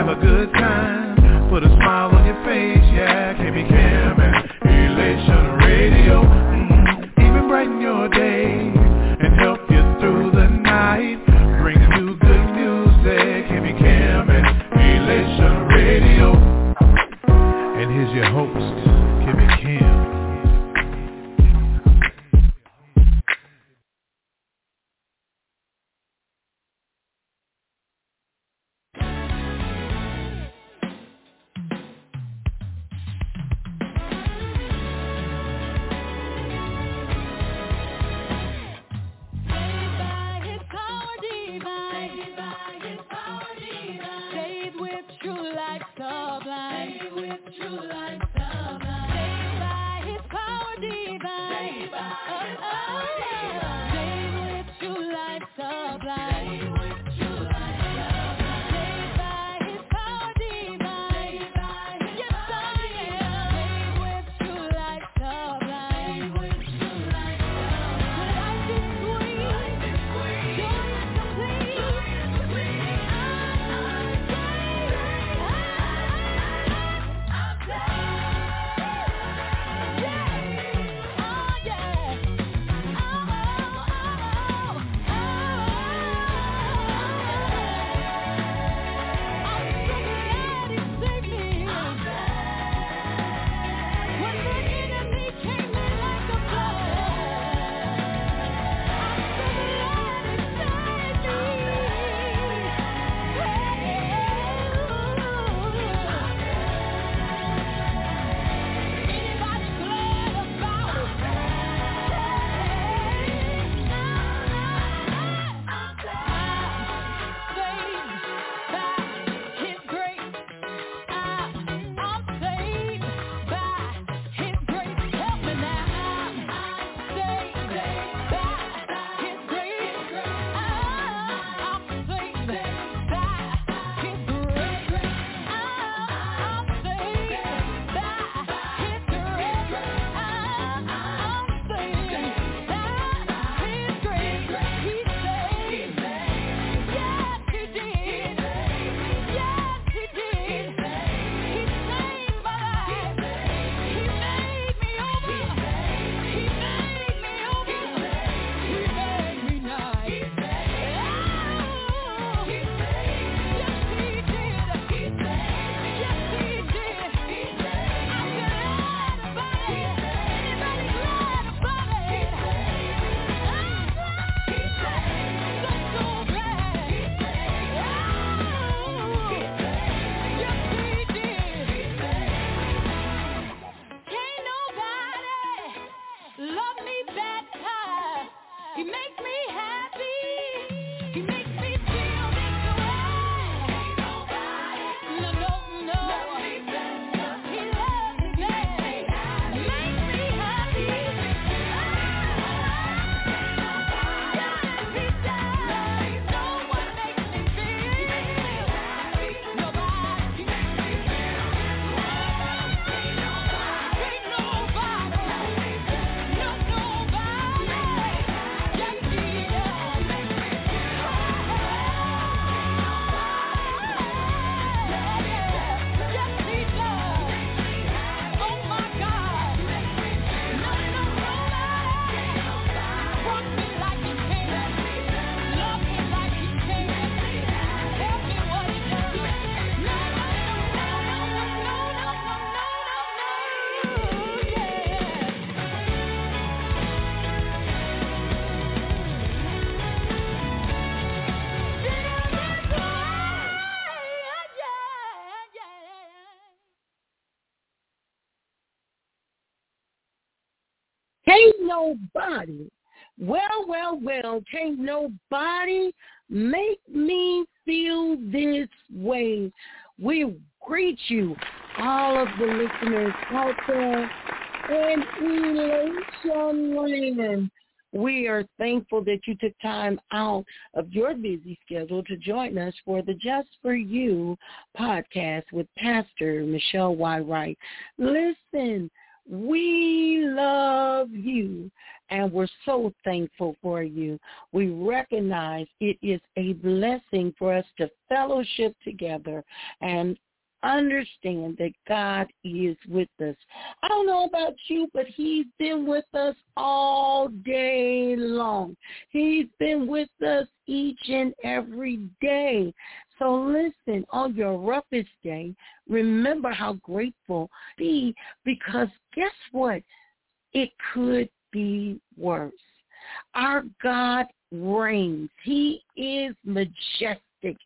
have a good time, put a smile on your face, yeah, KB Cam and Elation Radio. Even brighten your day and help you through the night. Bringing you good music, KB Cam and Elation Radio. And here's your host, KB Cam. Can't nobody, can't nobody make me feel this way. We greet you, all of the listeners out there in Elation Land. We are thankful that you took time out of your busy schedule to join us for the Just For You podcast with Pastor Michelle Y. Wright. Listen, we love you, and we're so thankful for you. We recognize it is a blessing for us to fellowship together and understand that God is with us. I don't know about you, but he's been with us all day long. He's been with us each and every day. So listen, on your roughest day, remember how grateful be, because guess what? It could be worse. Our God reigns. He is majestic.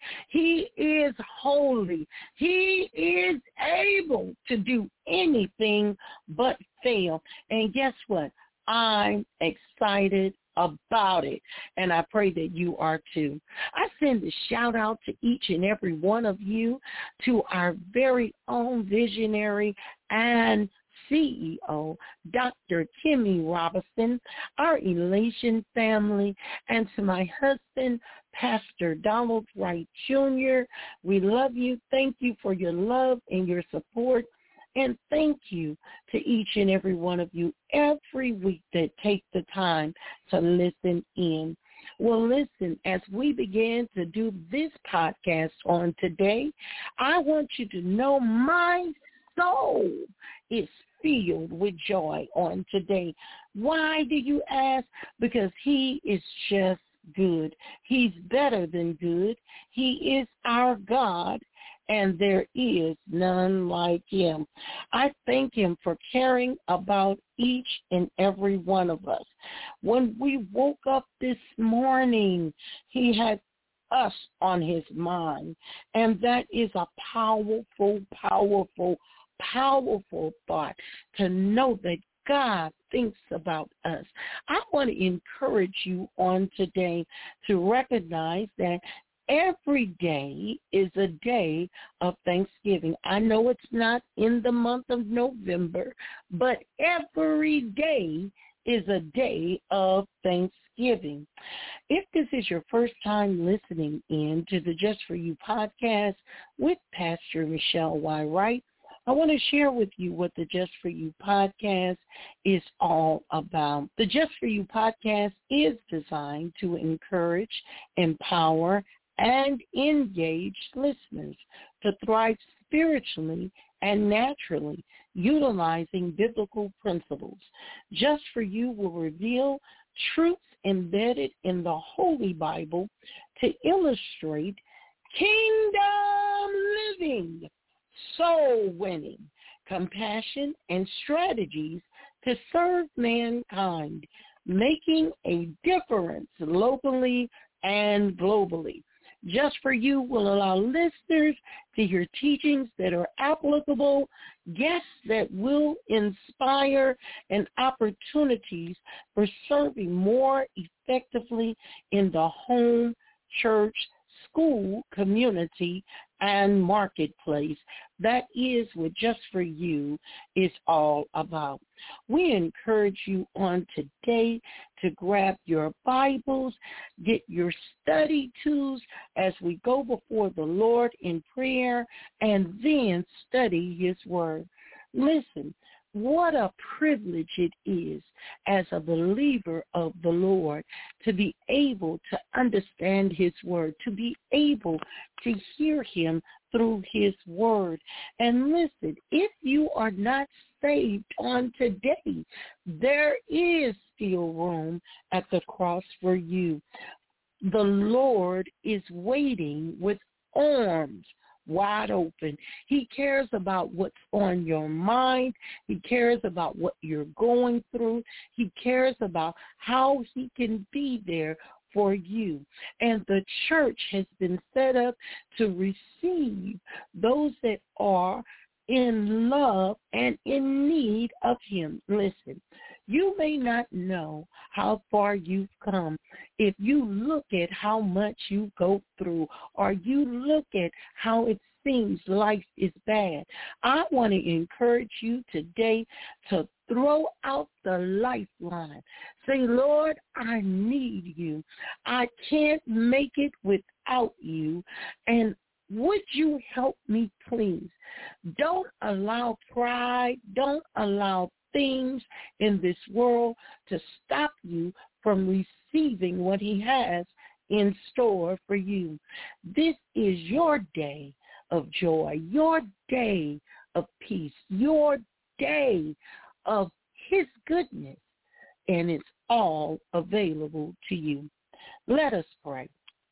He is holy. He is able to do anything but fail. And guess what? I'm excited about it, and I pray that you are too. I send a shout out to each and every one of you, to our very own visionary and CEO, Dr. Kimmy Robinson, our Elation family, and to my husband, Pastor Donald Wright Jr. We love you. Thank you for your love and your support. And thank you to each and every one of you every week that take the time to listen in. Well, listen, as we begin to do this podcast on today, I want you to know my soul is filled with joy on today. Why do you ask? Because he is just good. He's better than good. He is our God, and there is none like him. I thank him for caring about each and every one of us. When we woke up this morning, he had us on his mind, and that is a powerful, powerful thought, to know that God thinks about us. I want to encourage you on today to recognize that every day is a day of Thanksgiving. I know it's not in the month of November, but every day is a day of Thanksgiving. If this is your first time listening in to the Just For You podcast with Pastor Michelle Y. Wright, I want to share with you what the Just For You podcast is all about. The Just For You podcast is designed to encourage, empower, and engage listeners to thrive spiritually and naturally, utilizing biblical principles. Just For You will reveal truths embedded in the Holy Bible to illustrate kingdom living, soul winning, compassion, and strategies to serve mankind, making a difference locally and globally. Just For You will allow listeners to hear teachings that are applicable, guests that will inspire, and opportunities for serving more effectively in the home, church, school, community, and marketplace. That is what Just For You is all about. We encourage you on today to grab your Bibles, get your study tools as we go before the Lord in prayer, and then study his word. Listen, what a privilege it is as a believer of the Lord to be able to understand his word, to be able to hear him through his word. And listen, if you are not saved on today, there is still room at the cross for you. The Lord is waiting with arms wide open. He cares about what's on your mind. He cares about what you're going through. He cares about how he can be there for you. And the church has been set up to receive those that are in love and in need of him. Listen, you may not know how far you've come if you look at how much you go through, or you look at how it seems life is bad. I want to encourage you today to throw out the lifeline. Say, Lord, I need you. I can't make it without you. And would you help me, please? Don't allow pride. Don't allow things in this world to stop you from receiving what he has in store for you. This is your day of joy, your day of peace, your day of his goodness, and it's all available to you. Let us pray.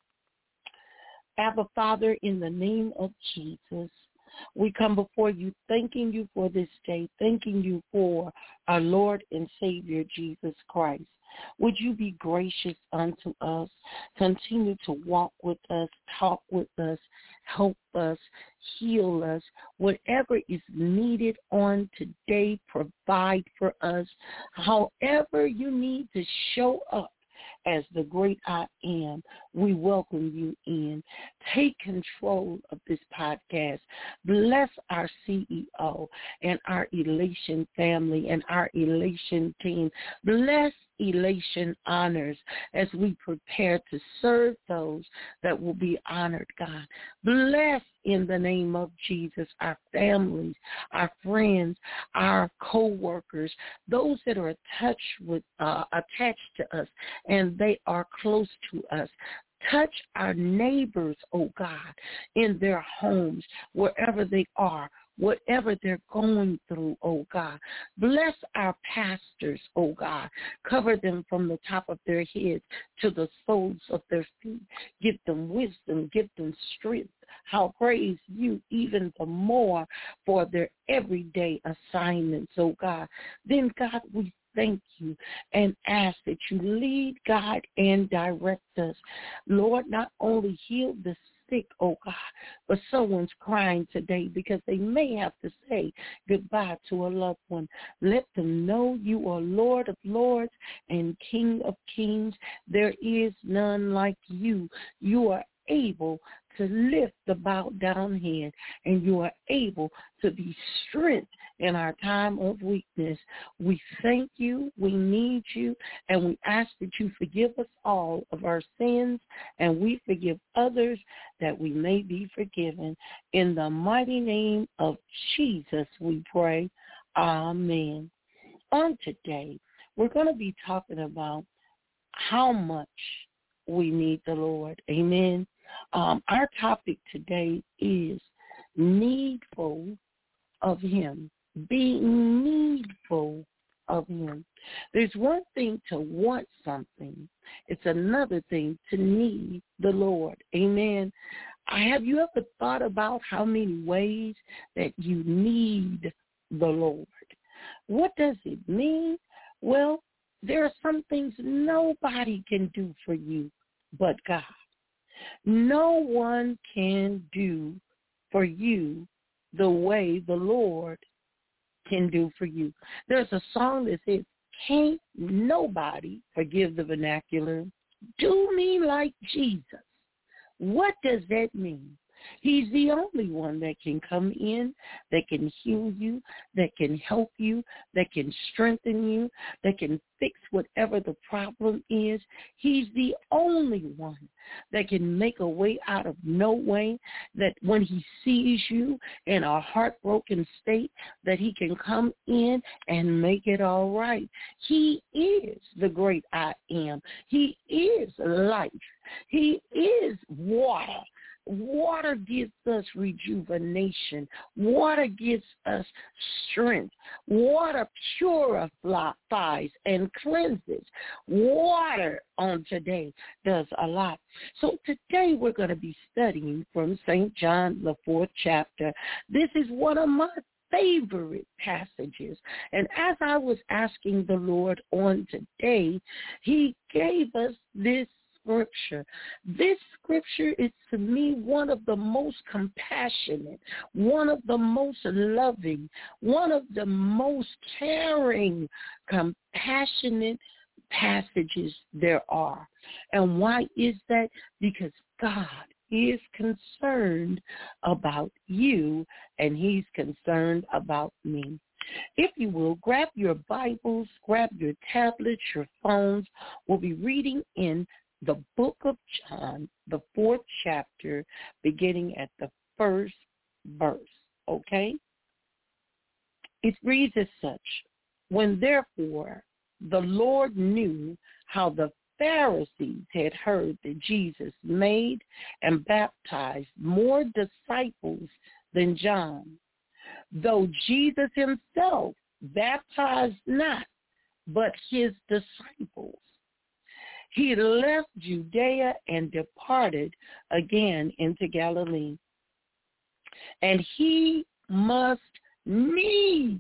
Abba, Father, in the name of Jesus, we come before you thanking you for this day, thanking you for our Lord and Savior, Jesus Christ. Would you be gracious unto us, continue to walk with us, talk with us, help us, heal us, whatever is needed on today, provide for us, however you need to show up as the great I am, we welcome you in. Take control of this podcast. Bless our CEO and our Elation family and our Elation team. Bless Elation Honors as we prepare to serve those that will be honored, God. Bless in the name of Jesus our families, our friends, our co-workers, those that are attached to us and they are close to us. Touch our neighbors, oh God, in their homes, wherever they are, whatever they're going through, oh God. Bless our pastors, oh God. Cover them from the top of their heads to the soles of their feet. Give them wisdom, give them strength. I'll praise you even the more for their everyday assignments, oh God. Then, God, we thank you and ask that you lead, guide, and direct us. Lord, not only heal the sick, oh God, but someone's crying today because they may have to say goodbye to a loved one. Let them know you are Lord of lords and King of kings. There is none like you. You are able to lift the bowed down head, and you are able to be strength in our time of weakness. We thank you, we need you, and we ask that you forgive us all of our sins, and we forgive others that we may be forgiven. In the mighty name of Jesus we pray. Amen. On today, we're going to be talking about how much we need the Lord. Amen. Our topic today is needful of him, being needful of him. There's one thing to want something. It's another thing to need the Lord. Amen. Have you ever thought about how many ways that you need the Lord? What does it mean? Well, there are some things nobody can do for you but God. No one can do for you the way the Lord can do for you. There's a song that says, can't nobody, forgive the vernacular, do me like Jesus. What does that mean? He's the only one that can come in, that can heal you, that can help you, that can strengthen you, that can fix whatever the problem is. He's the only one that can make a way out of no way, that when he sees you in a heartbroken state, that he can come in and make it all right. He is the great I am. He is life. He is water. Water gives us rejuvenation. Water gives us strength. Water purifies and cleanses. Water on today does a lot. So today we're going to be studying from St. John, the 4th chapter. This is one of my favorite passages. And as I was asking the Lord on today, he gave us this scripture. This scripture is to me one of the most compassionate, one of the most loving, one of the most caring, compassionate passages there are. And why is that? Because God is concerned about you and he's concerned about me. If you will, grab your Bibles, grab your tablets, your phones. We'll be reading in the book of John, the 4th chapter, beginning at the 1st verse, okay? It reads as such, When therefore the Lord knew how the Pharisees had heard that Jesus made and baptized more disciples than John, though Jesus himself baptized not, but his disciples, he left Judea and departed again into Galilee. And he must needs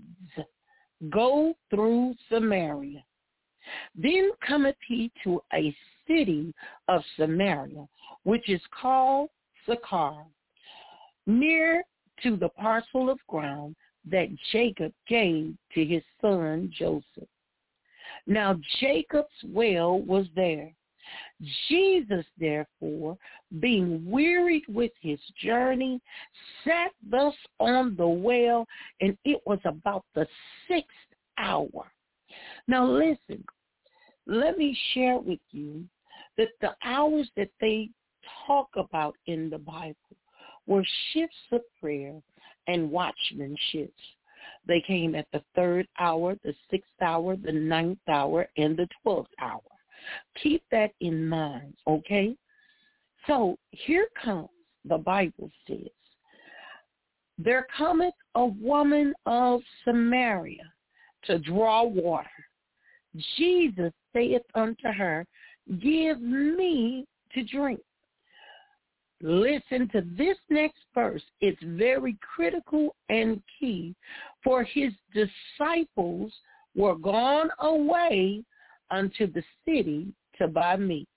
go through Samaria. Then cometh he to a city of Samaria, which is called Sychar, near to the parcel of ground that Jacob gave to his son Joseph. Now Jacob's well was there. Jesus, therefore, being wearied with his journey, sat thus on the well, and it was about the 6th hour. Now listen, let me share with you that the hours that they talk about in the Bible were shifts of prayer and watchmanships. They came at the 3rd hour, the 6th hour, the 9th hour, and the 12th hour. Keep that in mind, okay? So here comes, the Bible says, there cometh a woman of Samaria to draw water. Jesus saith unto her, give me to drink. Listen to this next verse. It's very critical and key, for his disciples were gone away unto the city to buy meat.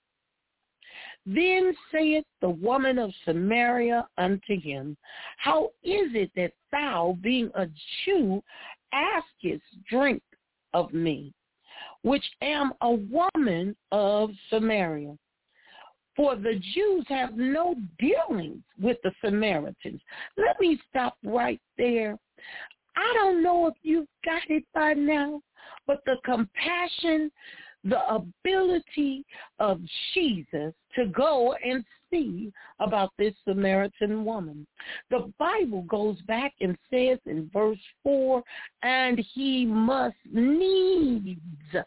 Then saith the woman of Samaria unto him, how is it that thou, being a Jew, askest drink of me, which am a woman of Samaria? For the Jews have no dealings with the Samaritans. Let me stop right there. I don't know if you've got it by now, but the compassion, the ability of Jesus to go and see about this Samaritan woman. The Bible goes back and says in verse 4, and he must needs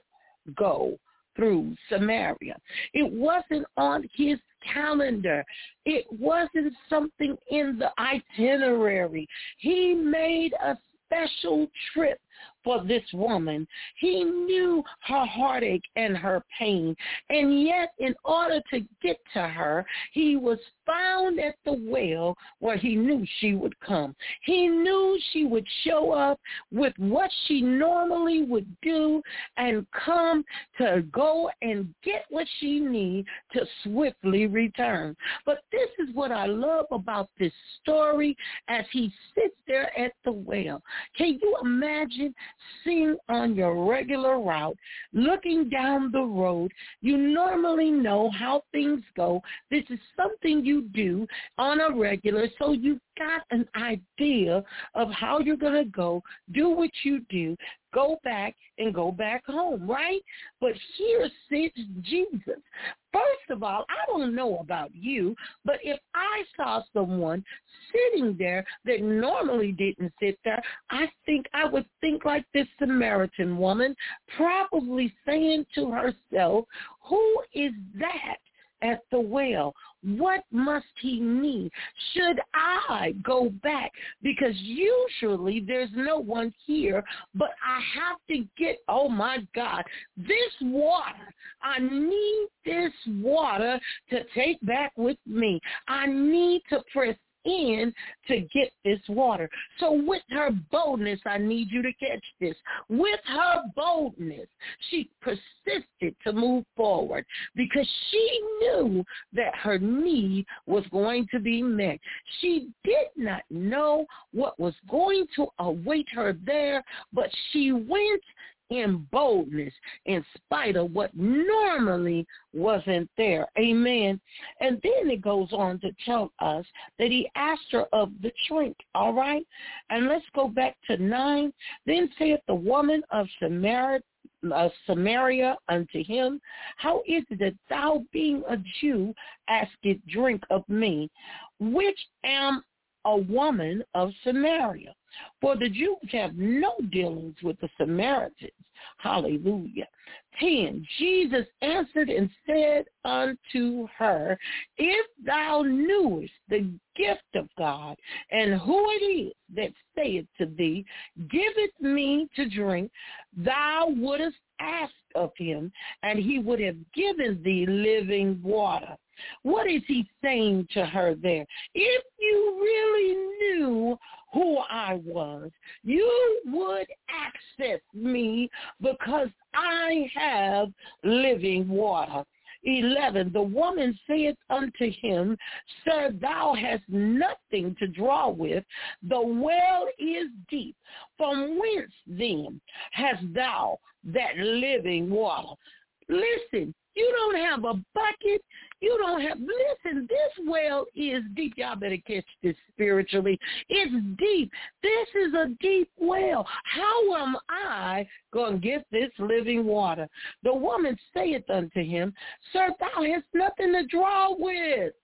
go through Samaria. It wasn't on his calendar. It wasn't something in the itinerary. He made a special trip for this woman. He knew her heartache and her pain, and yet in order to get to her, he was found at the well where he knew she would come. He knew she would show up with what she normally would do and come to go and get what she needs to swiftly return. But this is what I love about this story as he sits there at the well. Can you imagine sitting on your regular route, looking down the road? You normally know how things go. This is something you do on a regular, so you've got an idea of how you're going to go, do what you do, go back and go back home, right? But here sits Jesus. First of all, I don't know about you, but if I saw someone sitting there that normally didn't sit there, I think I would think like this Samaritan woman, probably saying to herself, who is that at the well? What must he need? Should I go back? Because usually there's no one here, but I have to get, oh my God, this water. I need this water to take back with me. I need to press in to get this water. So with her boldness, I need you to catch this. With her boldness, she persisted to move forward because she knew that her need was going to be met. She did not know what was going to await her there, but she went in boldness in spite of what normally wasn't there. Amen. And then it goes on to tell us that he asked her of the drink. All right. And let's go back to 9. Then saith the woman of Samaria unto him, how is it that thou, being a Jew, askest drink of me, which am a woman of Samaria. For the Jews have no dealings with the Samaritans. Hallelujah. 10, Jesus answered and said unto her, if thou knewest the gift of God, and who it is that saith to thee, giveth me to drink, thou wouldest ask of him, and he would have given thee living water. What is he saying to her there? If you really knew who I was, you would access me because I have living water. 11, the woman saith unto him, Sir, thou hast nothing to draw with. The well is deep. From whence then hast thou that living water? Listen, you don't have a bucket. You don't have, listen, this well is deep. Y'all better catch this spiritually. It's deep. This is a deep well. How am I going to get this living water? The woman saith unto him, Sir, thou hast nothing to draw with.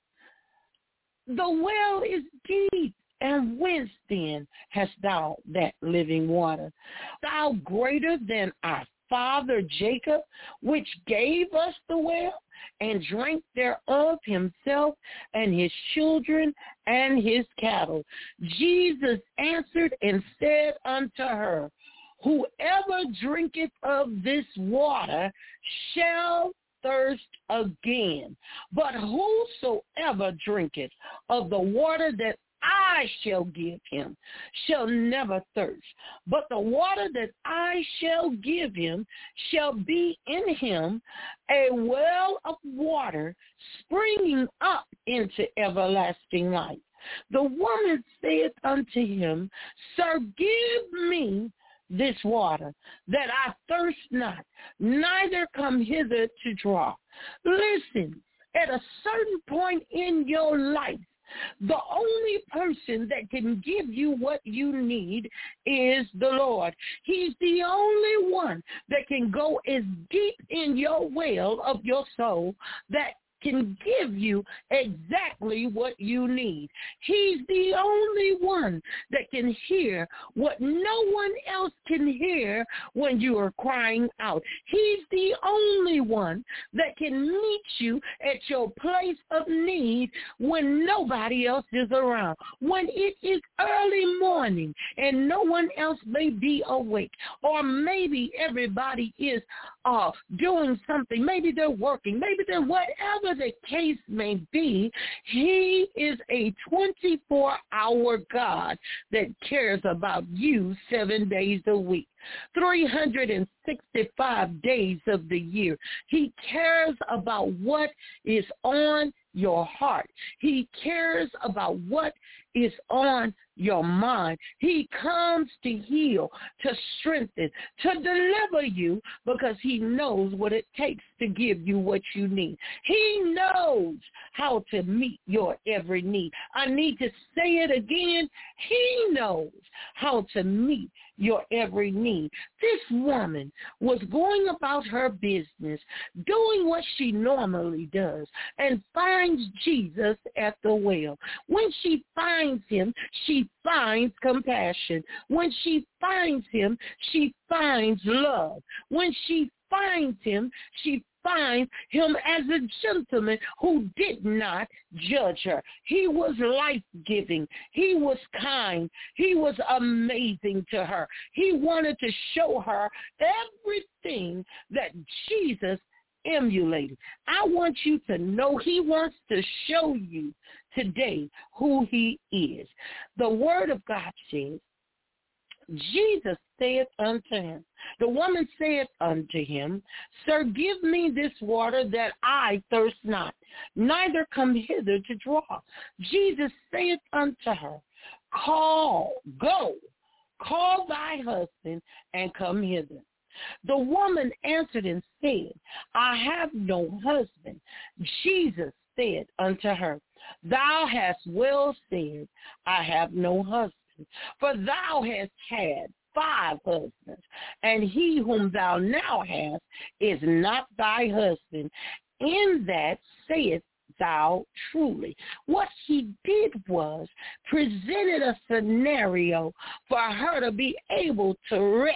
The well is deep. And whence then hast thou that living water? Thou greater than our father Jacob, which gave us the well, and drank thereof himself and his children and his cattle. Jesus answered and said unto her, whoever drinketh of this water shall thirst again. But whosoever drinketh of the water that I shall give him shall never thirst. But the water that I shall give him shall be in him a well of water springing up into everlasting life. The woman saith unto him, Sir, give me this water, that I thirst not, neither come hither to draw. Listen, at a certain point in your life, the only person that can give you what you need is the Lord. He's the only one that can go as deep in your well of your soul that can give you exactly what you need. He's the only one that can hear what no one else can hear when you are crying out. He's the only one that can meet you at your place of need when nobody else is around. When it is early morning and no one else may be awake, or maybe everybody is doing something. Maybe they're working. Maybe they're whatever the case may be. He is a 24-hour God that cares about you 7 days a week, 365 days of the year. He cares about what is on your heart. He cares about what is on your mind. He comes to heal, to strengthen, to deliver you, because he knows what it takes to give you what you need. He knows how to meet your every need. I need to say it again. He knows how to meet your every need. This woman was going about her business, doing what she normally does, and finds Jesus at the well. When she finds him, she finds compassion. When she finds him, she finds love. When she finds him, she finds him as a gentleman who did not judge her. He was life-giving. He was kind. He was amazing to her. He wanted to show her everything that Jesus emulated. I want you to know he wants to show you today who he is. The word of God says, Jesus saith unto him, the woman saith unto him, Sir, give me this water that I thirst not, neither come hither to draw. Jesus saith unto her, call thy husband and come hither. The woman answered and said, I have no husband. Jesus said unto her, Thou hast well said, I have no husband. For thou hast had 5 husbands, and he whom thou now hast is not thy husband. In that saith thou truly? What he did was presented a scenario for her to be able to rest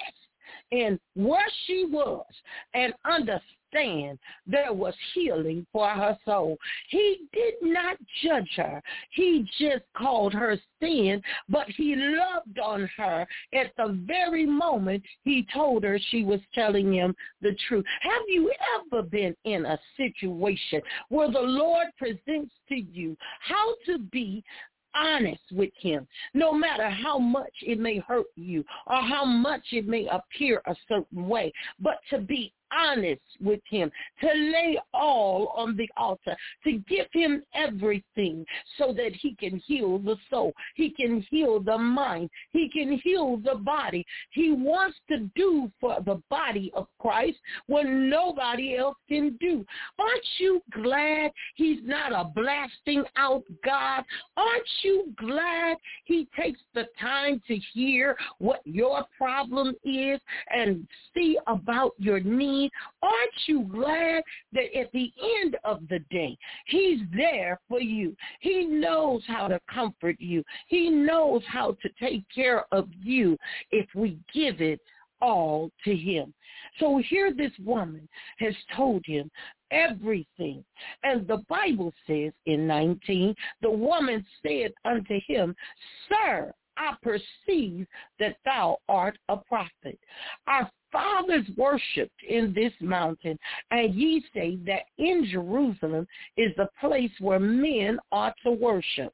in where she was and understand there was healing for her soul. He did not judge her. He just called her sin, but he loved on her at the very moment he told her she was telling him the truth. Have you ever been in a situation where the Lord presents to you how to be honest with him, no matter how much it may hurt you or how much it may appear a certain way, but to be honest with him, to lay all on the altar, to give him everything so that he can heal the soul, he can heal the mind, he can heal the body. He wants to do for the body of Christ what nobody else can do. Aren't you glad he's not a blasting out God? Aren't you glad he takes the time to hear what your problem is and see about your need? Aren't you glad that at the end of the day, he's there for you? He knows how to comfort you. He knows how to take care of you if we give it all to him. So here this woman has told him everything. And the Bible says in 19, the woman said unto him, Sir, I perceive that thou art a prophet. Our fathers worshipped in this mountain, and ye say that in Jerusalem is the place where men ought to worship.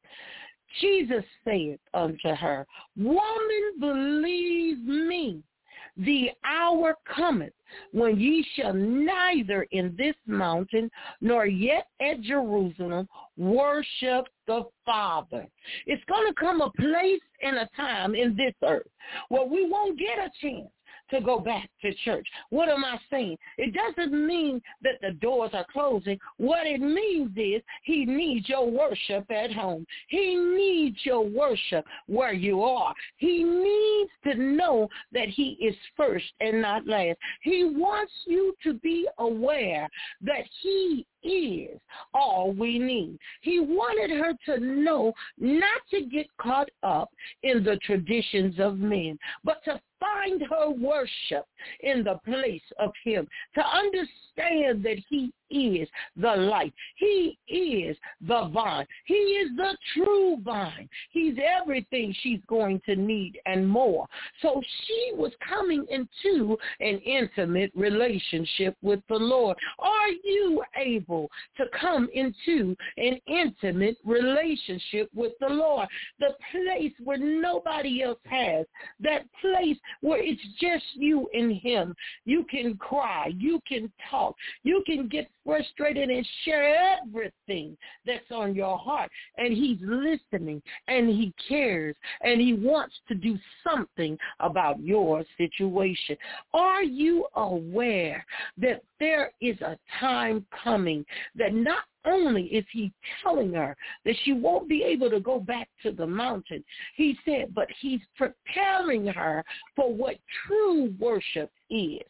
Jesus said unto her, Woman, believe me, the hour cometh when ye shall neither in this mountain nor yet at Jerusalem worship the Father. It's going to come a place and a time in this earth where we won't get a chance to go back to church. What am I saying? It doesn't mean that the doors are closing. What it means is he needs your worship at home. He needs your worship where you are. He needs to know that he is first and not last. He wants you to be aware that he is all we need. He wanted her to know not to get caught up in the traditions of men, but to find her worship in the place of him, to understand that he is the light. He is the vine. He is the true vine. He's everything she's going to need and more. So she was coming into an intimate relationship with the Lord. Are you able to come into an intimate relationship with the Lord? The place where nobody else has, that place where it's just you and him. You can cry, you can talk, you can get frustrated and share everything that's on your heart. And he's listening and he cares and he wants to do something about your situation. Are you aware that there is a time coming that not only is he telling her that she won't be able to go back to the mountain, he said, but he's preparing her for what true worship is.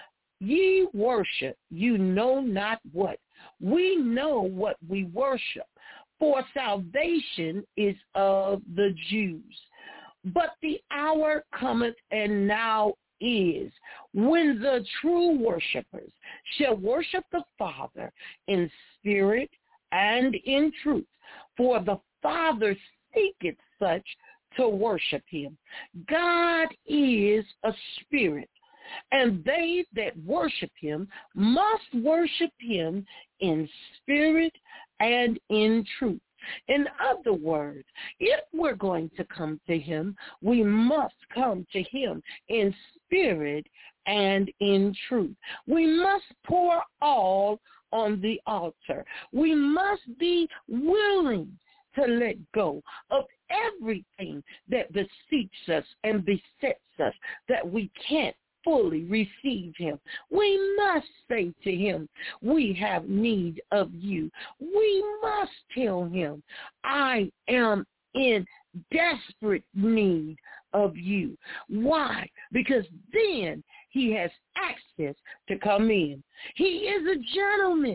Ye worship, you know not what. We know what we worship, for salvation is of the Jews. But the hour cometh, and now is, when the true worshipers shall worship the Father in spirit and in truth, for the Father seeketh such to worship him. God is a spirit, and they that worship him must worship him in spirit and in truth. In other words, if we're going to come to him, we must come to him in spirit and in truth. We must pour all on the altar. We must be willing to let go of everything that beseeches us and besets us, that we can't fully receive him. We must say to him, we have need of you. We must tell him, I am in desperate need of you. Why? Because then he has access to come in. He is a gentleman.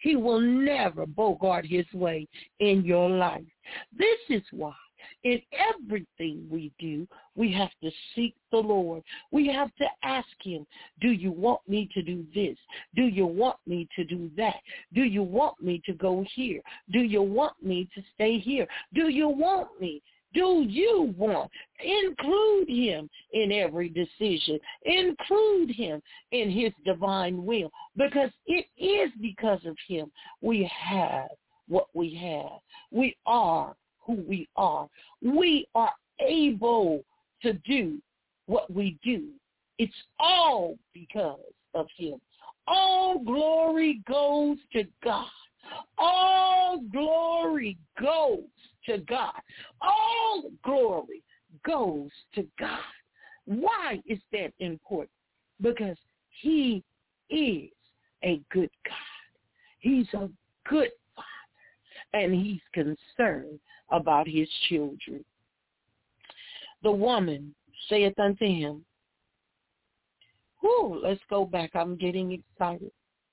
He will never bogart his way in your life. This is why in everything we do, we have to seek the Lord. We have to ask him, do you want me to do this? Do you want me to do that? Do you want me to go here? Do you want me to stay here? Do you want me? Do you want? Include him in every decision. Include him in his divine will, because it is because of him we have what we have. We are who we are. We are able to do what we do. It's all because of him. All glory goes to God. All glory goes to God. All glory goes to God. Why is that important? Because he is a good God. He's a good Father, and he's concerned about his children. The woman saith unto him, let's go back. I'm getting excited.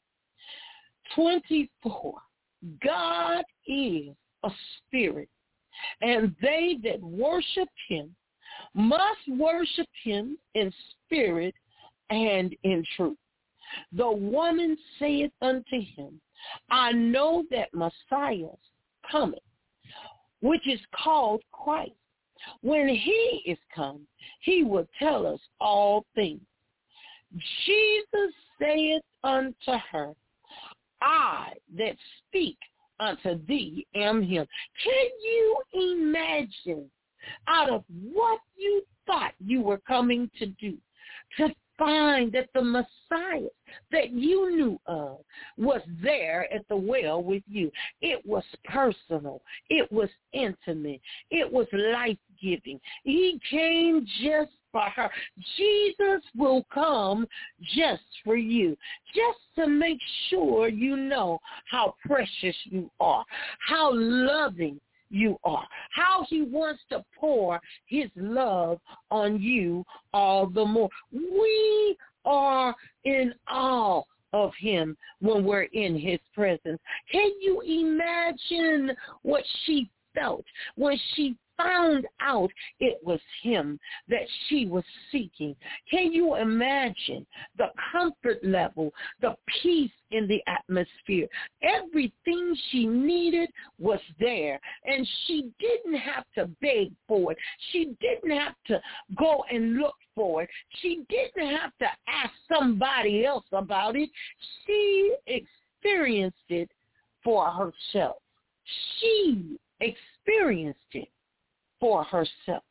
24. God is a spirit, and they that worship him must worship him in spirit and in truth. The woman saith unto him, I know that Messiah cometh, which is called Christ. When he is come, he will tell us all things. Jesus saith unto her, I that speak unto thee am him. Can you imagine, out of what you thought you were coming to do, to find that the Messiah that you knew of was there at the well with you? It was personal. It was intimate. It was life-giving. He came just for her. Jesus will come just for you, just to make sure you know how precious you are, how loving you are, how he wants to pour his love on you all the more. We are in awe of him when we're in his presence. Can you imagine what she felt when she found out it was him that she was seeking? Can you imagine the comfort level, the peace in the atmosphere? Everything she needed was there, and she didn't have to beg for it. She didn't have to go and look for it. She didn't have to ask somebody else about it. She experienced it for herself. She experienced it for herself.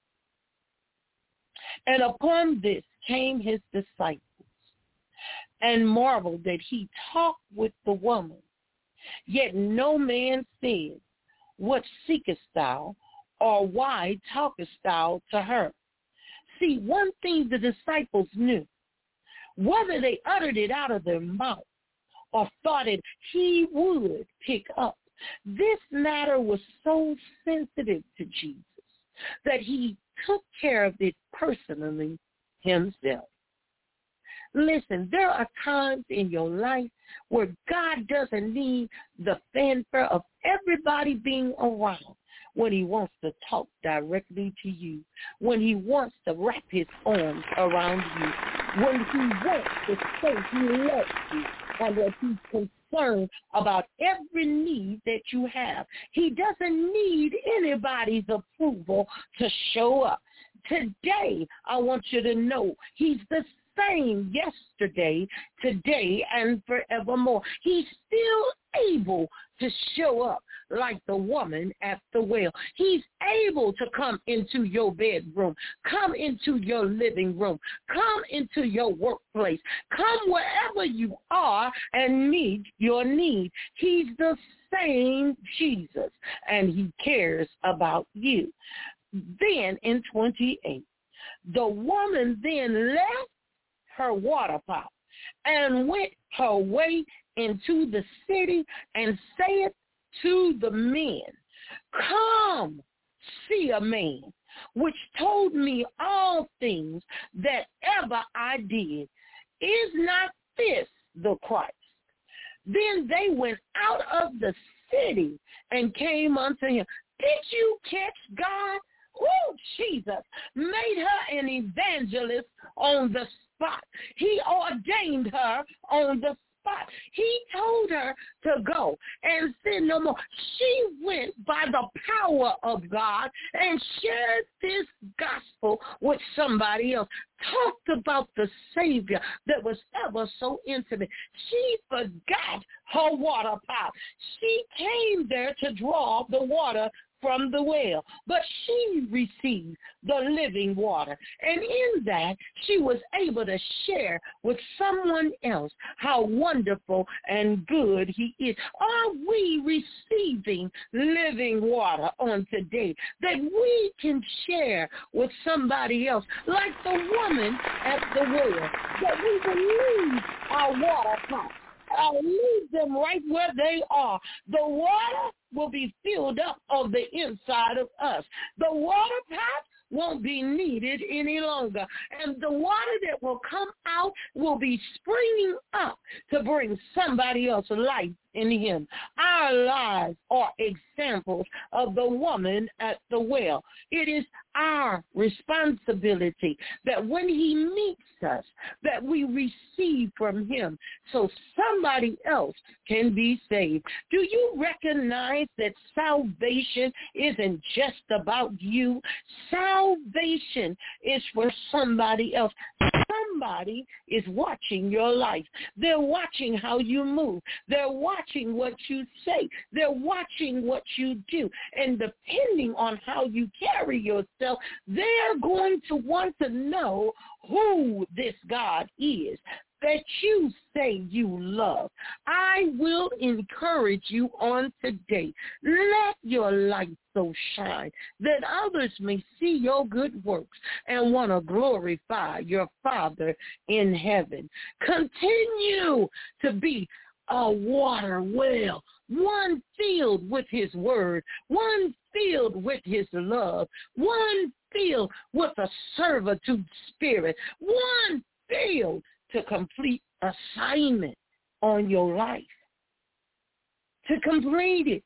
And upon this came his disciples, and marveled that he talked with the woman. Yet no man said, What seekest thou? Or why talkest thou to her? See, one thing the disciples knew, whether they uttered it out of their mouth or thought it he would pick up, this matter was so sensitive to Jesus that he took care of it personally himself. Listen, there are times in your life where God doesn't need the fanfare of everybody being around when he wants to talk directly to you, when he wants to wrap his arms around you, when he wants to say he loves you and that he's concerned about every need that you have. He doesn't need anybody's approval to show up. Today, I want you to know he's the same yesterday, today, and forevermore. He's still able to show up like the woman at the well. He's able to come into your bedroom, come into your living room, come into your workplace, come wherever you are and meet your need. He's the same Jesus, and he cares about you. Then in 28, the woman then left her water pot and went her way into the city and saith to the men, Come, see a man which told me all things that ever I did. Is not this the Christ? Then they went out of the city and came unto him. Did you catch God? Oh, Jesus made her an evangelist on the spot. He ordained her on the spot. He told her to go and sin no more. She went by the power of God and shared this gospel with somebody else. Talked about the Savior that was ever so intimate. She forgot her water pot. She came there to draw the water from the well, but she received the living water. And in that, she was able to share with someone else how wonderful and good he is. Are we receiving living water on today that we can share with somebody else, like the woman at the well, that we will leave our water pots? I'll leave them right where they are. The water will be filled up on the inside of us. The water pot won't be needed any longer. And the water that will come out will be springing up to bring somebody else life in him. Our lives are examples of the woman at the well. It is our responsibility that when he meets us, that we receive from him so somebody else can be saved. Do you recognize that salvation isn't just about you? Salvation is for somebody else. Somebody is watching your life. They're watching how you move. They're watching what you say. They're watching what you do. And depending on how you carry yourself, they're going to want to know who this God is that you say you love. I will encourage you on today. Let your light so shine that others may see your good works and want to glorify your Father in heaven. Continue to be a water well, one filled with his word, one filled with his love, one filled with a servitude spirit, one filled to complete assignment on your life, to complete it.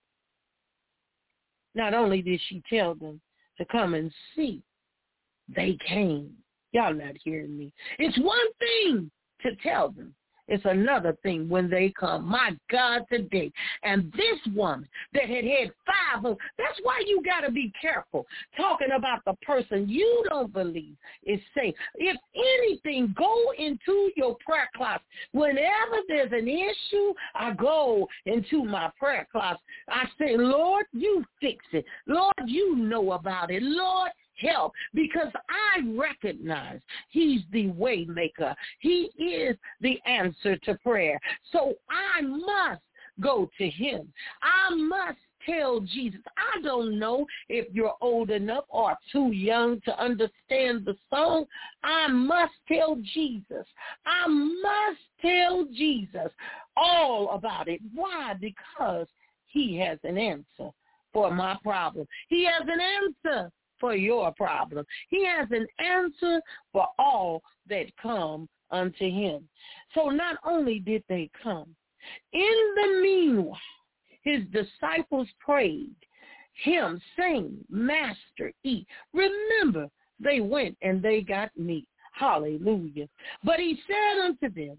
Not only did she tell them to come and see, they came. Y'all not hearing me. It's one thing to tell them. It's another thing when they come. My God, today. And this woman that had 5 of, that's why you got to be careful talking about the person you don't believe is safe. If anything, go into your prayer closet. Whenever there's an issue, I go into my prayer closet. I say, Lord, you fix it. Lord, you know about it. Lord, help, because I recognize he's the way maker. He is the answer to prayer. So I must go to him. I must tell Jesus. I don't know if you're old enough or too young to understand the song. I must tell Jesus. I must tell Jesus all about it. Why? Because he has an answer for my problem. He has an answer for your problem. He has an answer for all that come unto him. So not only did they come, in the meanwhile, his disciples prayed him, saying, Master, eat. Remember, they went and they got meat. Hallelujah. But he said unto them,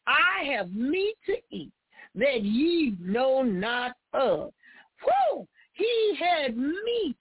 I have meat to eat that ye know not of. Whew! He had meat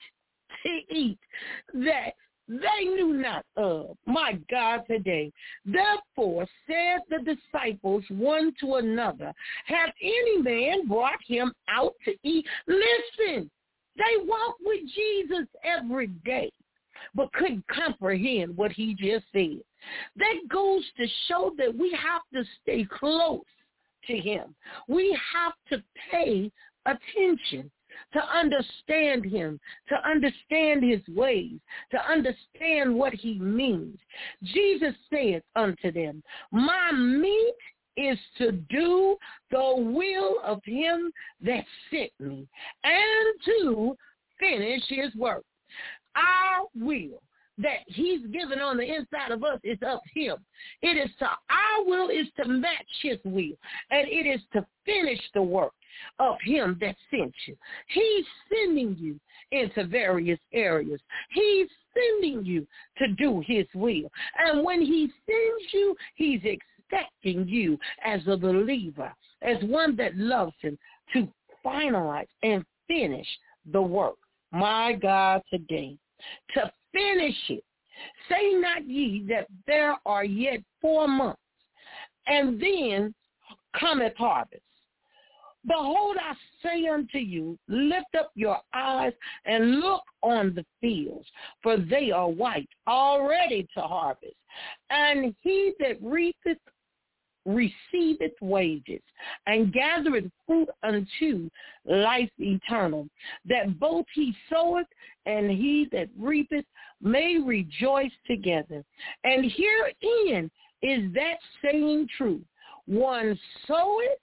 to eat that they knew not of. My God, today. Therefore said the disciples one to another, hath any man brought him out to eat? Listen, they walked with Jesus every day, but couldn't comprehend what he just said. That goes to show that we have to stay close to him. We have to pay attention to understand him, to understand his ways, to understand what he means. Jesus said unto them, my meat is to do the will of him that sent me and to finish his work. Our will, that he's given on the inside of us is of him. It is to our will is to match his will, and it is to finish the work of him that sent you. He's sending you into various areas. He's sending you to do his will. And when he sends you, he's expecting you as a believer, as one that loves him, to finalize and finish the work. My God, today, to finish it. Say not ye that there are yet 4 months, and then cometh harvest. Behold, I say unto you, lift up your eyes and look on the fields, for they are white already to harvest. And he that reapeth receiveth wages, and gathereth fruit unto life eternal, that both he soweth and he that reapeth may rejoice together. And herein is that saying true, one soweth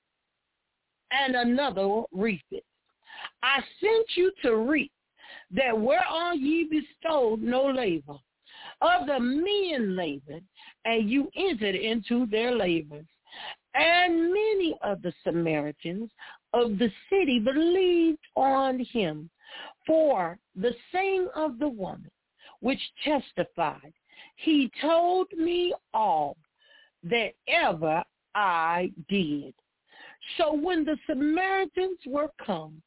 and another reapeth. I sent you to reap that whereon ye bestowed no labor. Other men labored, and you entered into their labors. And many of the Samaritans of the city believed on him for the saying of the woman, which testified, he told me all that ever I did. So when the Samaritans were come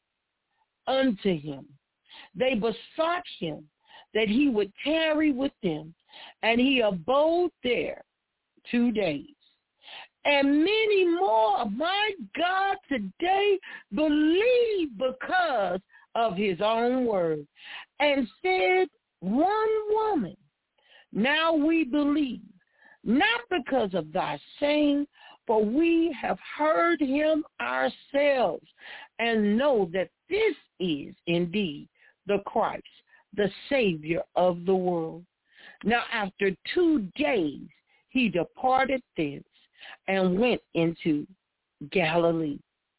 unto him, they besought him that he would tarry with them, and he abode there 2 days. And many more, my God, today believe because of his own word, and said, one woman, now we believe, not because of thy saying, for we have heard him ourselves, and know that this is indeed the Christ, the Savior of the world. Now after 2 days he departed thence, and went into Galilee.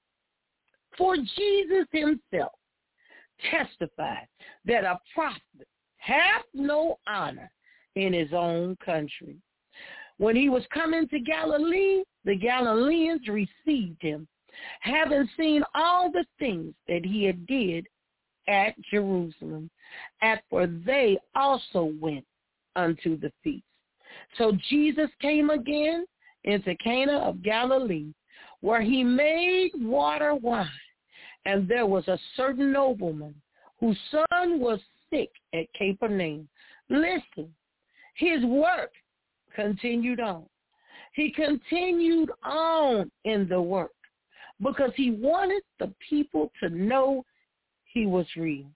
For Jesus himself testified that a prophet hath no honor in his own country. When he was coming to Galilee, the Galileans received him, having seen all the things that he had did at Jerusalem, and for they also went unto the feast. So Jesus came again into Cana of Galilee, where he made water wine. And there was a certain nobleman whose son was sick at Capernaum. Listen, his work continued on. He continued on in the work because he wanted the people to know he was real.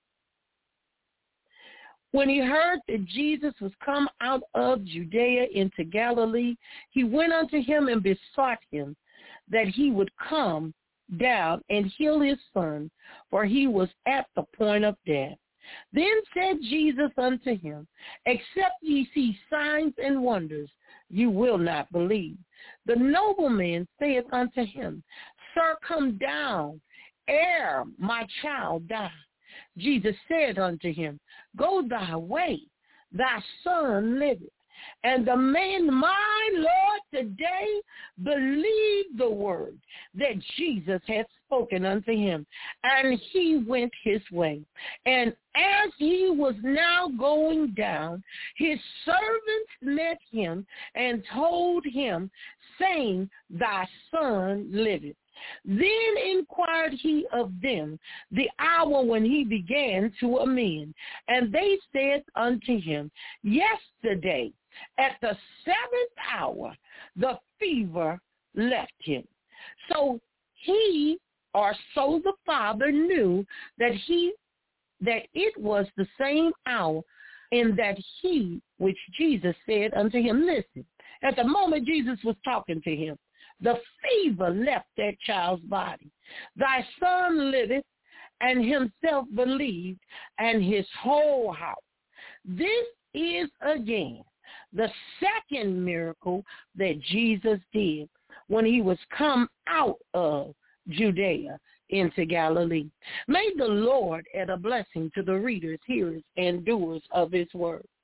When he heard that Jesus was come out of Judea into Galilee, he went unto him and besought him that he would come down and heal his son, for he was at the point of death. Then said Jesus unto him, except ye see signs and wonders, you will not believe. The nobleman saith unto him, Sir, come down, ere my child die. Jesus said unto him, go thy way, thy son liveth. And the man, my Lord, today believed the word that Jesus had spoken unto him. And he went his way. And as he was now going down, his servants met him and told him, saying, thy son liveth. Then inquired he of them the hour when he began to amend. And they said unto him, yesterday at the 7th hour the fever left him. So he, or so the father, knew that it was the same hour in that he, which Jesus said unto him, listen, at the moment Jesus was talking to him, the fever left that child's body. Thy son liveth, and himself believed, and his whole house. This is again the second miracle that Jesus did when he was come out of Judea into Galilee. May the Lord add a blessing to the readers, hearers, and doers of his word.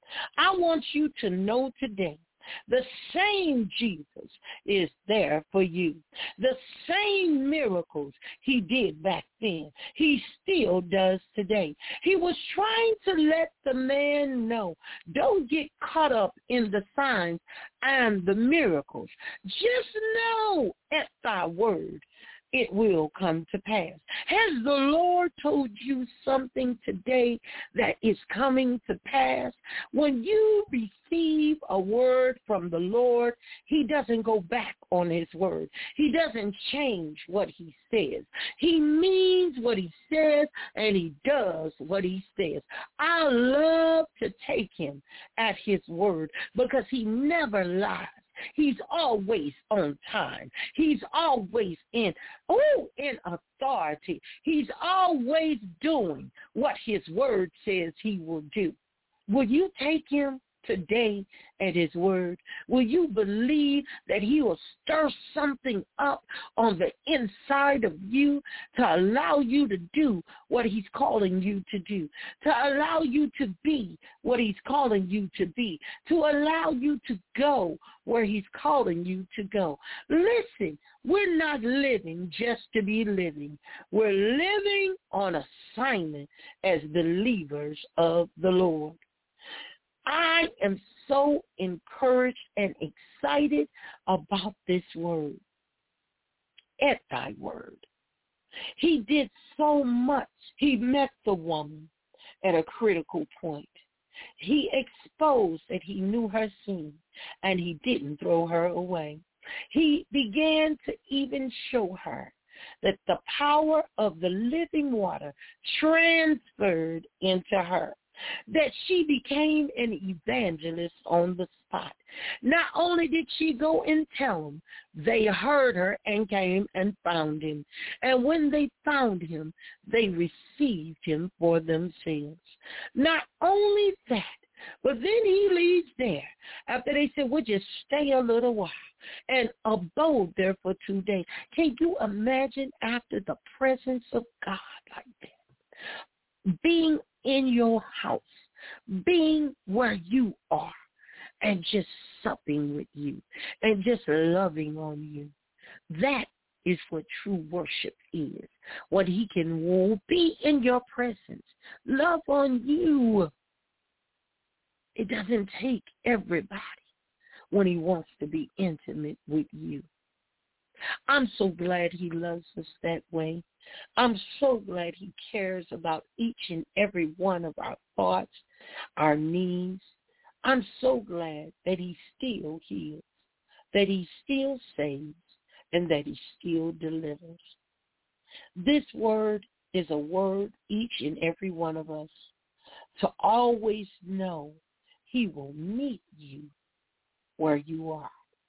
I want you to know today, the same Jesus is there for you. The same miracles he did back then, he still does today. He was trying to let the man know, don't get caught up in the signs and the miracles. Just know at thy word it will come to pass. Has the Lord told you something today that is coming to pass? When you receive a word from the Lord, he doesn't go back on his word. He doesn't change what he says. He means what he says, and he does what he says. I love to take him at his word because he never lies. He's always on time. He's always in authority. He's always doing what his word says he will do. Will you take him today at his word? Will you believe that he will stir something up on the inside of you to allow you to do what he's calling you to do, to allow you to be what he's calling you to be, to allow you to go where he's calling you to go? Listen, we're not living just to be living. We're living on assignment as believers of the Lord. I am so encouraged and excited about this word. At thy word. He did so much. He met the woman at a critical point. He exposed that he knew her sin, and he didn't throw her away. He began to even show her that the power of the living water transferred into her, that she became an evangelist on the spot. Not only did she go and tell them, they heard her and came and found him. And when they found him, they received him for themselves. Not only that, but then he leaves there after they said, we'll just stay a little while, and abode there for 2 days. Can you imagine after the presence of God like that? Being in your house, being where you are, and just supping with you, and just loving on you. That is what true worship is. What he can be in your presence, love on you. It doesn't take everybody when he wants to be intimate with you. I'm so glad he loves us that way. I'm so glad he cares about each and every one of our thoughts, our needs. I'm so glad that he still heals, that he still saves, and that he still delivers. This word is a word each and every one of us to always know he will meet you where you are.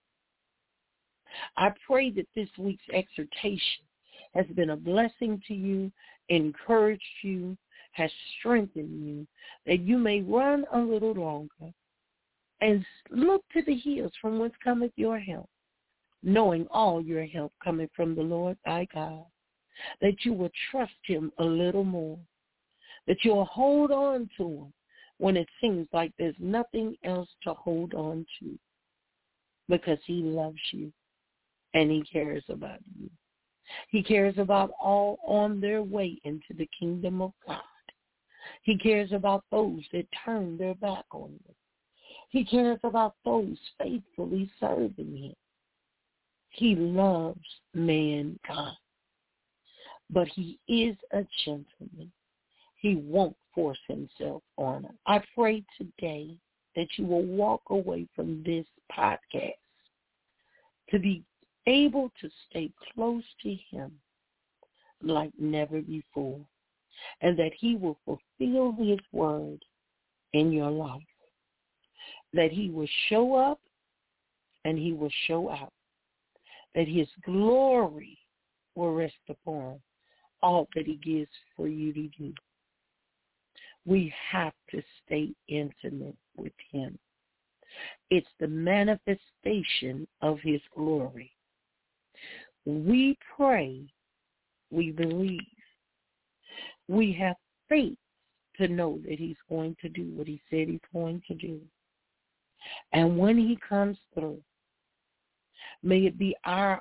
I pray that this week's exhortation has been a blessing to you, encouraged you, has strengthened you, that you may run a little longer and look to the hills from whence cometh your help, knowing all your help coming from the Lord thy God, that you will trust him a little more, that you'll hold on to him when it seems like there's nothing else to hold on to, because he loves you. And he cares about you. He cares about all on their way into the kingdom of God. He cares about those that turn their back on him. He cares about those faithfully serving him. He loves mankind. But he is a gentleman. He won't force himself on us. I pray today that you will walk away from this podcast to be able to stay close to him like never before, and that he will fulfill his word in your life, that he will show up and he will show out, that his glory will rest upon all that he gives for you to do. We have to stay intimate with him. It's the manifestation of his glory. We pray, we believe, we have faith to know that he's going to do what he said he's going to do. And when he comes through, may it be our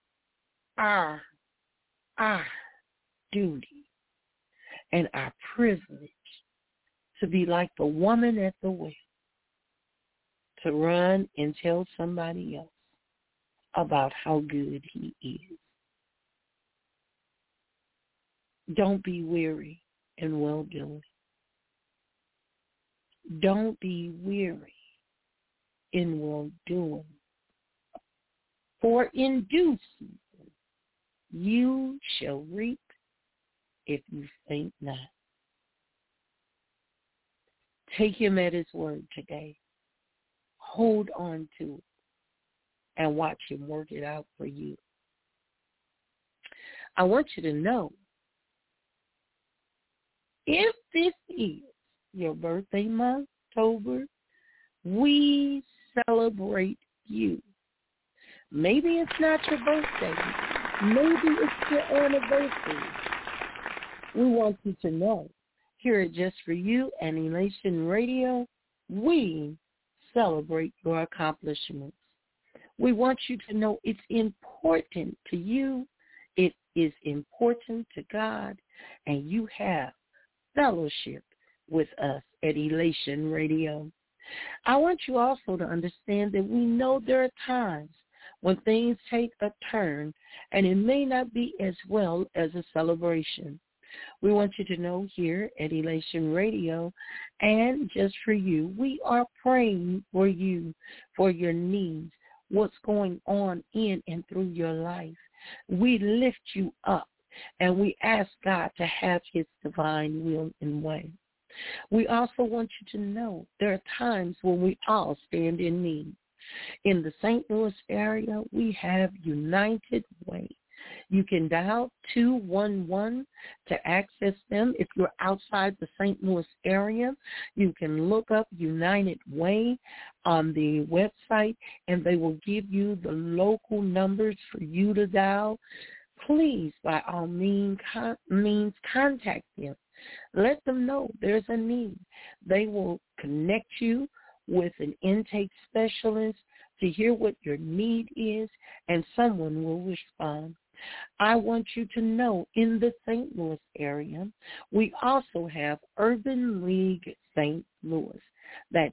duty and our privilege to be like the woman at the well, to run and tell somebody else about how good he is. Don't be weary in well-doing. Don't be weary in well-doing. For in due season you shall reap if you faint not. Take him at his word today. Hold on to it and watch him work it out for you. I want you to know, if this is your birthday month, October, we celebrate you. Maybe it's not your birthday. Maybe it's your anniversary. We want you to know, here at Just For You and Elation Radio, we celebrate your accomplishments. We want you to know it's important to you, it is important to God, and you have fellowship with us at Elation Radio. I want you also to understand that we know there are times when things take a turn and it may not be as well as a celebration. We want you to know here at Elation Radio and Just For You, we are praying for you, for your needs, what's going on in and through your life. We lift you up and we ask God to have his divine will and way. We also want you to know there are times when we all stand in need. In the St. Louis area, we have United Way. You can dial 211 to access them. If you're outside the St. Louis area, you can look up United Way on the website, and they will give you the local numbers for you to dial. Please, by all means, contact them. Let them know there's a need. They will connect you with an intake specialist to hear what your need is, and someone will respond. I want you to know in the St. Louis area, we also have Urban League St. Louis. That's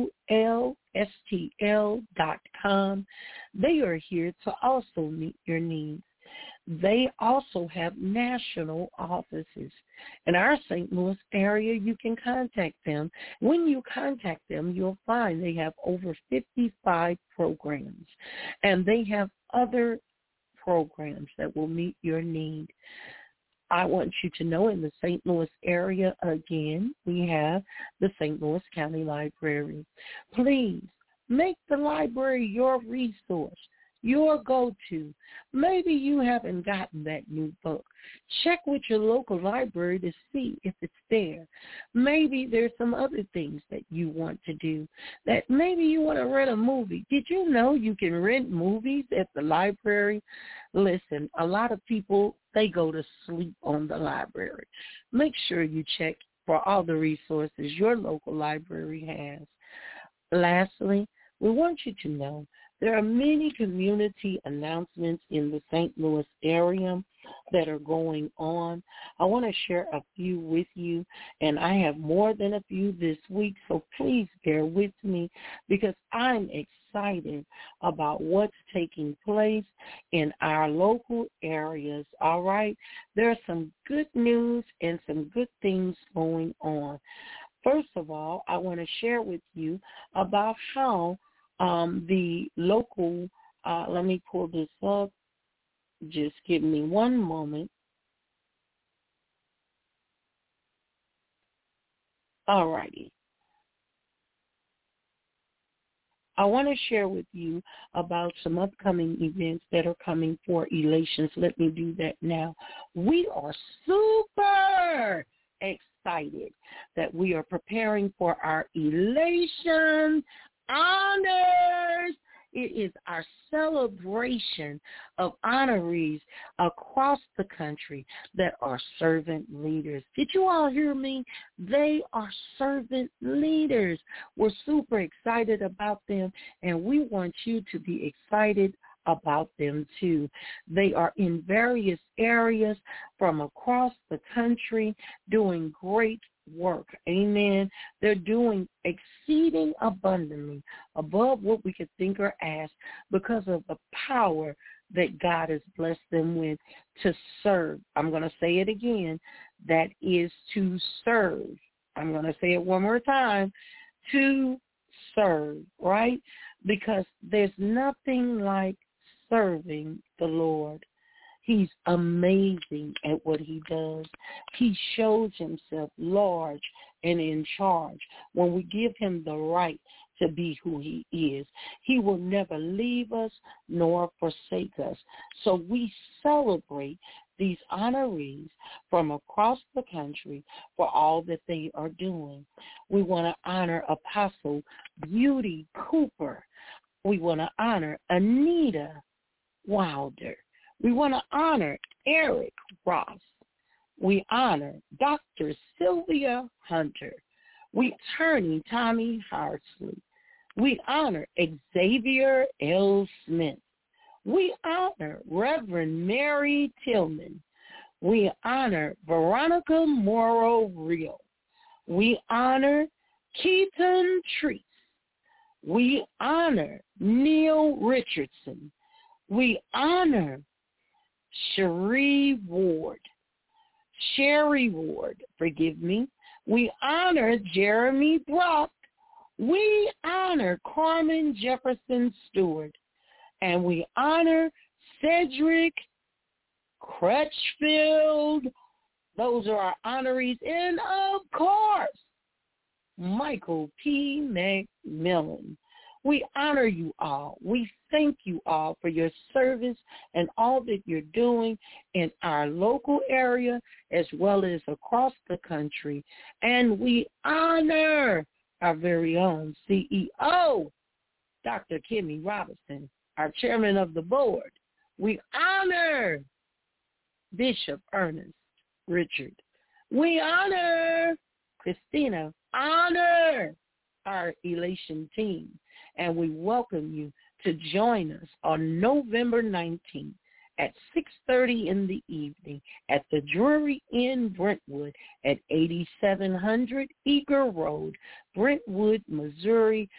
ULSTL.com. They are here to also meet your needs. They also have national offices. In our St. Louis area, you can contact them. When you contact them, you'll find they have over 55 programs, and they have other programs that will meet your need. I want you to know in the St. Louis area, again, we have the St. Louis County Library. Please make the library your resource, your go-to. Maybe you haven't gotten that new book. Check with your local library to see if it's there. Maybe there's some other things that you want to do. That maybe you want to rent a movie. Did you know you can rent movies at the library? Listen, a lot of people, they go to sleep on the library. Make sure you check for all the resources your local library has. Lastly, we want you to know there are many community announcements in the St. Louis area that are going on. I want to share a few with you, and I have more than a few this week, so please bear with me because I'm excited about what's taking place in our local areas, all right? There's some good news and some good things going on. First of all, I want to share with you about how the local, let me pull this up. Just give me one moment. All righty. I want to share with you about some upcoming events that are coming for Elations. Let me do that now. We are super excited that we are preparing for our Elation Honors It is our celebration of honorees across the country that are servant leaders. Did you all hear me? They are servant leaders. We're super excited about them, and we want you to be excited about them too. They are in various areas from across the country doing great work. Amen. They're doing exceeding abundantly above what we could think or ask because of the power that God has blessed them with to serve. I'm going to say it again. That is to serve. I'm going to say it one more time. To serve, right? Because there's nothing like serving the Lord. He's amazing at what he does. He shows himself large and in charge when we give him the right to be who he is. He will never leave us nor forsake us. So we celebrate these honorees from across the country for all that they are doing. We want to honor Apostle Beauty Cooper. We want to honor Anita Wilder. We want to honor Eric Ross. We honor Dr. Sylvia Hunter. We attorney Tommy Harsley. We honor Xavier L. Smith. We honor Reverend Mary Tillman. We honor Veronica Morrow Real. We honor Keaton Treese. We honor Neil Richardson. We honor Sherry Ward. We honor Jeremy Brock. We honor Carmen Jefferson Stewart. And we honor Cedric Crutchfield. Those are our honorees. And, of course, Michael P. McMillan. We honor you all. We thank you all for your service and all that you're doing in our local area as well as across the country. And we honor our very own CEO, Dr. Kimmy Robinson, our chairman of the board. We honor Bishop Ernest Richard. We honor Christina. Honor our Elation team. And we welcome you to join us on November 19th at 6:30 in the evening at the Drury Inn, Brentwood at 8700 Eager Road, Brentwood, Missouri,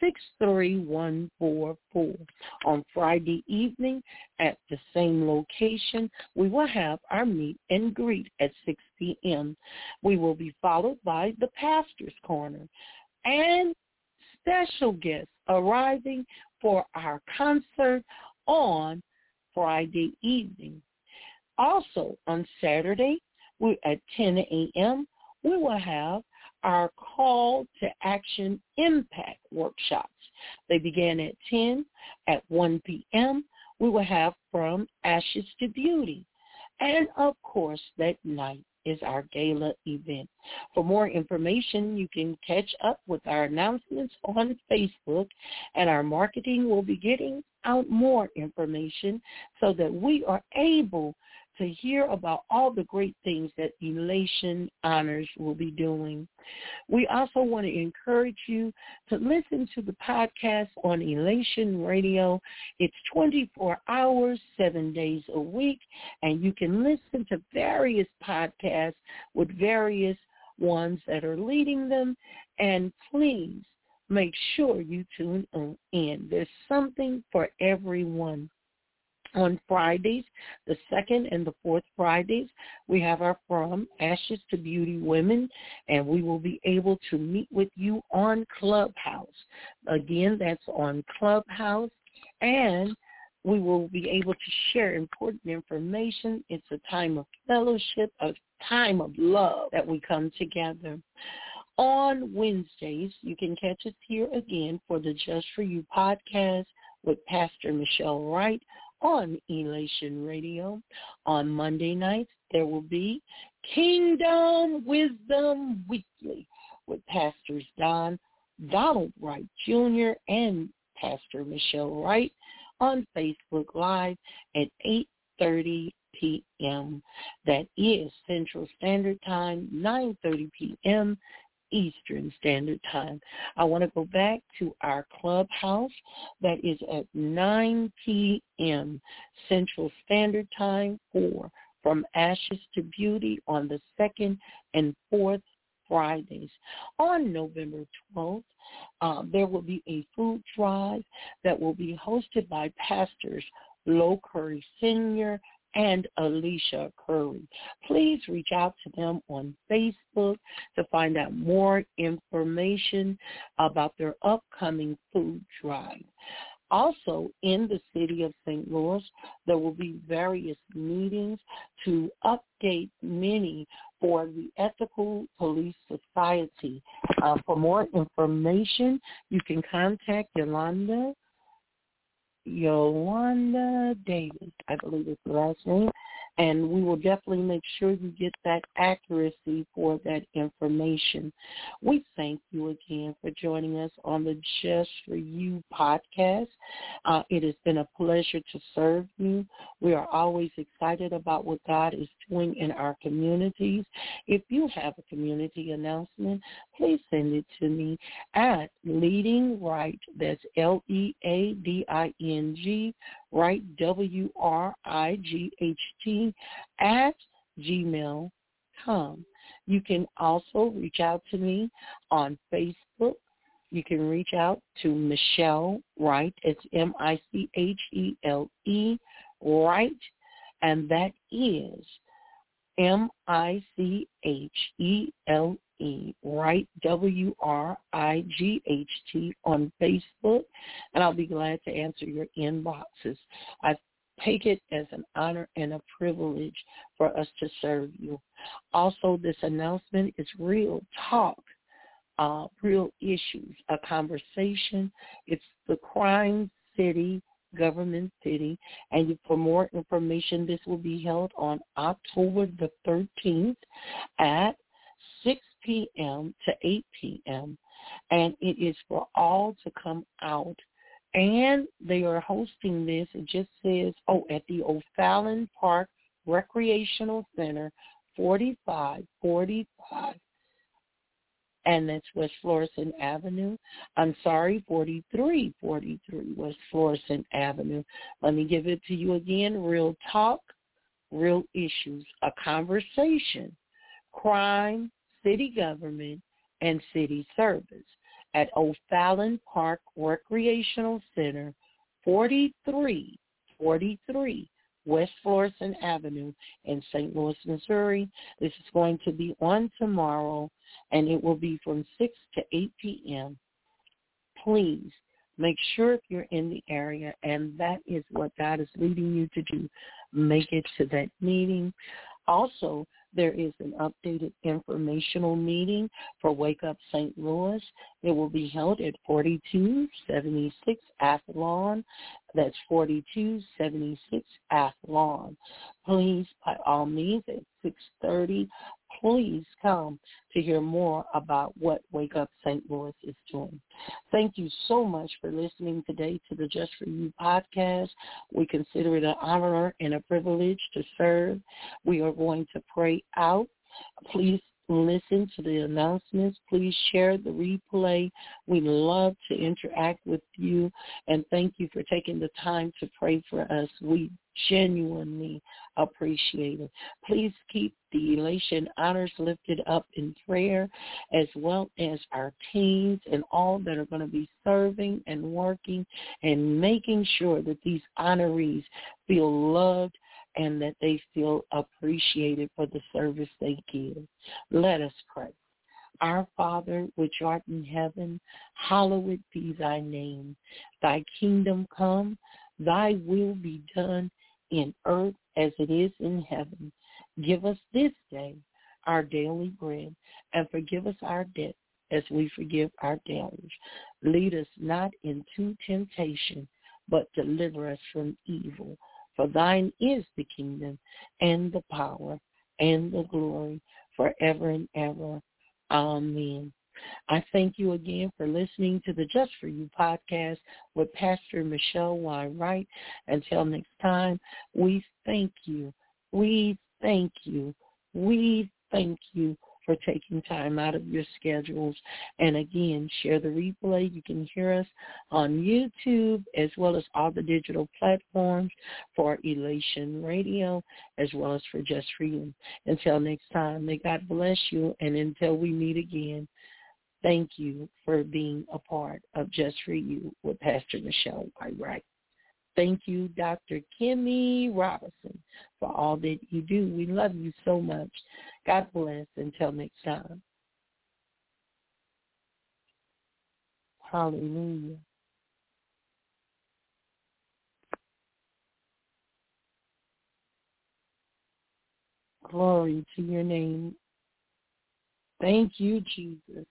63144. On Friday evening at the same location, we will have our meet and greet at 6 p.m. We will be followed by the Pastor's Corner and special guests arriving for our concert on Friday evening. Also on Saturday, at 10 a.m., we will have our Call to Action Impact workshops. They begin at 10. At 1 p.m., we will have From Ashes to Beauty. And, of course, that night is our gala event. For more information, you can catch up with our announcements on Facebook, and our marketing will be getting out more information so that we are able to hear about all the great things that Elation Honors will be doing. We also want to encourage you to listen to the podcast on Elation Radio. It's 24 hours, 7 days a week, and you can listen to various podcasts with various ones that are leading them, and please make sure you tune in. There's something for everyone. On Fridays, the second and the fourth Fridays, we have our From Ashes to Beauty Women, and we will be able to meet with you on Clubhouse. Again, that's on Clubhouse, and we will be able to share important information. It's a time of fellowship, a time of love that we come together. On Wednesdays, you can catch us here again for the Just For You podcast with Pastor Michelle Wright on Elation Radio. On Monday nights, there will be Kingdom Wisdom Weekly with Pastors Donald Wright Jr. and Pastor Michelle Wright on Facebook Live at 8:30 p.m. That is Central Standard Time, 9:30 p.m. Eastern Standard Time. I want to go back to our clubhouse. That is at 9 p.m. Central Standard Time for From Ashes to Beauty on the second and fourth Fridays. On November 12th, there will be a food drive that will be hosted by Pastors Lo Curry Sr. and Alicia Curry. Please reach out to them on Facebook to find out more information about their upcoming food drive. Also, in the city of St. Louis, there will be various meetings to update many for the Ethical Police Society. For more information, you can contact Yolanda Davis, I believe is the last name, and we will definitely make sure you get that accuracy for that information. We thank you again for joining us on the Just For You podcast. It has been a pleasure to serve you. We are always excited about what God is doing in our communities. If you have a community announcement, please send it to me at Leading Right, that's LEADING, right, WRIGHT, at gmail.com. You can also reach out to me on Facebook. You can reach out to Michelle Wright. It's MICHELE Wright, and that is MICHELE Wright, WRIGHT on Facebook, and I'll be glad to answer your inboxes. I take it as an honor and a privilege for us to serve you. Also, this announcement is real talk, real issues, a conversation. It's the Crime City Government City, and for more information, this will be held on October the 13th at 6 p.m. to 8 p.m., and it is for all to come out. And they are hosting this, it just says, at the O'Fallon Park Recreational Center, 4545, and that's West Florissant Avenue. 4343 West Florissant Avenue. Let me give it to you again. Real talk, real issues, a conversation, crime, city government, and city service at O'Fallon Park Recreational Center, 4343 West Florissant Avenue in St. Louis, Missouri. This is going to be on tomorrow, and it will be from 6 to 8 p.m. Please make sure if you're in the area, and that is what God is leading you to do, make it to that meeting. Also, there is an updated informational meeting for Wake Up St. Louis. It will be held at 4276 Athlon. That's 4276 Athlon. Please, by all means, at 6:30, please come to hear more about what Wake Up St. Louis is doing. Thank you so much for listening today to the Just For You podcast. We consider it an honor and a privilege to serve. We are going to pray out. Please listen to the announcements. Please share the replay. We love to interact with you, and thank you for taking the time to pray for us. We genuinely appreciate it. Please keep the Elation Honors lifted up in prayer, as well as our teams and all that are going to be serving and working and making sure that these honorees feel loved and that they feel appreciated for the service they give. Let us pray. Our Father, which art in heaven, hallowed be thy name. Thy kingdom come, thy will be done in earth as it is in heaven. Give us this day our daily bread, and forgive us our debt as we forgive our debtors. Lead us not into temptation, but deliver us from evil. For thine is the kingdom and the power and the glory forever and ever. Amen. I thank you again for listening to the Just For You podcast with Pastor Michelle Y. Wright. Until next time, we thank you. We thank you. We thank you for taking time out of your schedules. And again, share the replay. You can hear us on YouTube as well as all the digital platforms for Elation Radio as well as for Just For You. Until next time, may God bless you. And until we meet again, thank you for being a part of Just For You with Pastor Michelle Wright. Thank you, Dr. Kimmy Robinson, for all that you do. We love you so much. God bless. Until next time. Hallelujah. Glory to your name. Thank you, Jesus.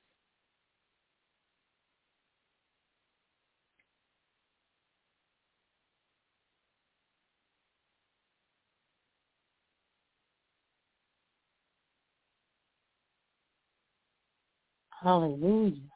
Hallelujah.